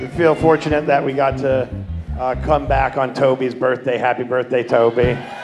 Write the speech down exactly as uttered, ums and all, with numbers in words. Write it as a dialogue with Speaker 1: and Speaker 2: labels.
Speaker 1: We feel fortunate that we got to uh, come back on Toby's birthday. Happy birthday, Toby.